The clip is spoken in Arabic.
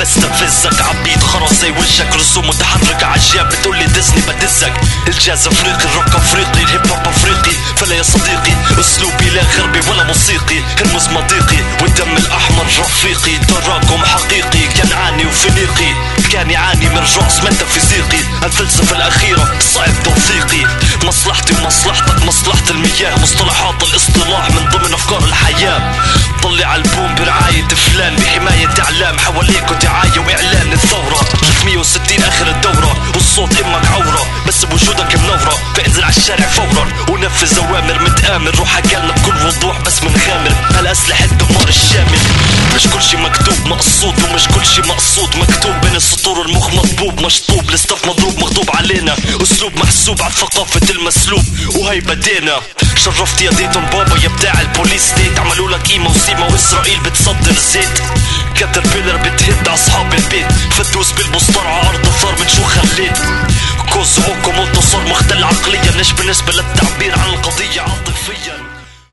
بستفزك عبيد خرس زي وشك رسوم متحركة عجاب بتقولي دزني بدزك. الجاز افريقي الروك افريقي الهيب هوب افريقي فلا يا صديقي اسلوبي لا غربي ولا موسيقي هرمز مضيقي والدم الاحمر رفيقي تراكم حقيقي كان عاني وفنيقي كان يعاني من رأس ميتافيزيقي الفلسفة الأخيرة صعب توثيقي مصلحتي ومصلحتك مصلحة المياه مصطلحات الاصطلاح من ضمن أفكار الحياة. طلع ألبوم برعاية فلان بحماية إعلام حواليك ودعاية وإعلان الثورة 360 آخر الدورة والصوت إمك عورة بس بوجودك منورة فانزل على الشارع فورا ونفذ أوامر متآمر روح حكالنا بكل وضوح بس من غامر الأسلحة الدمار الشامل. مش كل شي مكتوب مقصود ومش كل شي مقصود مكتوب بين السطور المخ مطبوب مشطوب الاستاف مضروب مغضوب علينا اسلوب محسوب على ثقافة المسلوب وهي بدينا. شرفت يا ديتون بابا يا بتاع البوليس ستيت عملوا لك قيمة وسيمة واسرائيل بتصدر زيت كاتربيلر بتهد اصحاب البيت فتوس بالمسطرة على ارض الثار من شو خليت كوزوكو موتو صار مختل عقليا ليش بالنسبة للتعبير